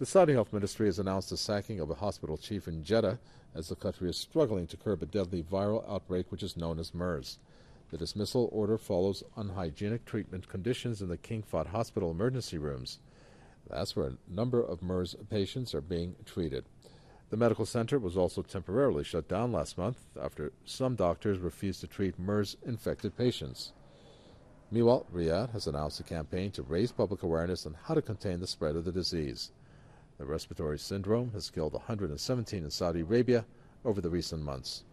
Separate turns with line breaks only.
The Saudi Health Ministry has announced the sacking of a hospital chief in Jeddah as the country is struggling to curb a deadly viral outbreak which is known as MERS. The dismissal order follows unhygienic treatment conditions in the King Fahd Hospital emergency rooms. That's where a number of MERS patients are being treated. The medical center was also temporarily shut down last month after some doctors refused to treat MERS-infected patients. Meanwhile, Riyadh has announced a campaign to raise public awareness on how to contain the spread of the disease. The respiratory syndrome has killed 117 in Saudi Arabia over the recent months.